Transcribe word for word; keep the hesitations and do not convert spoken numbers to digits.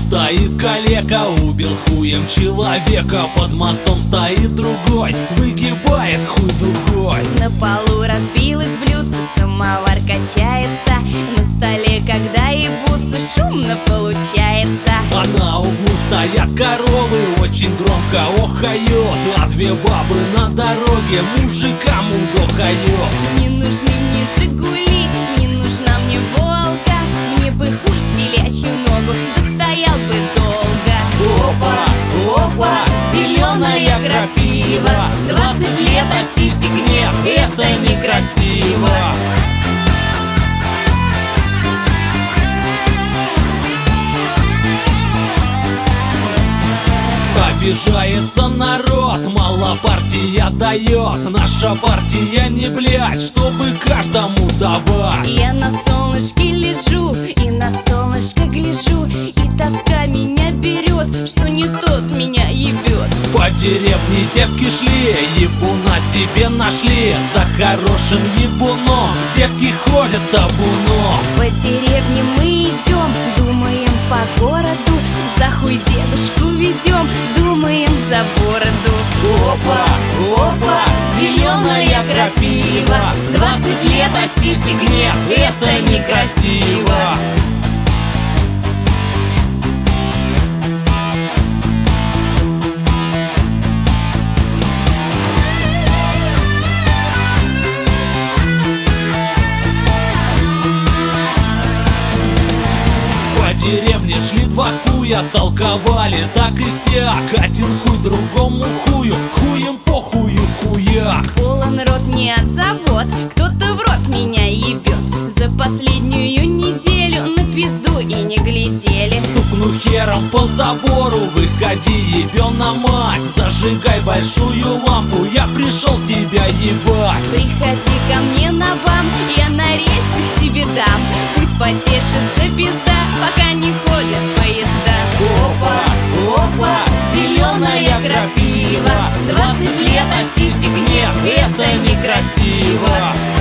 стоит калека, убил хуем человека. Под мостом стоит другой, выгибает хуй дугой. На полу разбилось блюдце, самовар качается. На столе, когда ебутся, шумно получается. А на углу стоят коровы, очень громко охают. А две бабы на дороге мужикам удохают. Не нужны мне жигули, не нужна мне волга. Мне бы хуй с телячью ногу, достоял бы долго. Опа, опа, зеленая крапива. Двадцать лет, а сисек нет, это некрасиво. Обижается народ, мало партия дает. Наша партия не блядь, чтобы каждому давать. Я на солнышке лежу и на солнышко гляжу, и тоска меня берет, что не тот меня ебет. По деревне девки шли, ебуна себе нашли. За хорошим ебуном девки ходят табуном. По деревне мы идем, думаем по городу. За хуй дедушку ведем, думаем за бороду. Опа, опа, зеленая крапива. Двадцать лет, а сисек нет, это некрасиво. По деревне шли два хуя, толковали так и сяк. Один хуй другому хую, хуем по хую хуяк. Полон рот не от забот, кто-то в рот меня ебет. За последнюю неделю на пизду и не глядели. Стукну хером по забору, выходи, ебёна мать. Зажигай большую лампу, я пришел тебя ебать. Приходи ко мне на бам, я на рельсах тебе дам. Пусть потешится пизда, пока не ходят поезда. Опа, опа, зеленая крапива. Двадцать лет, а сисек нет, это некрасиво.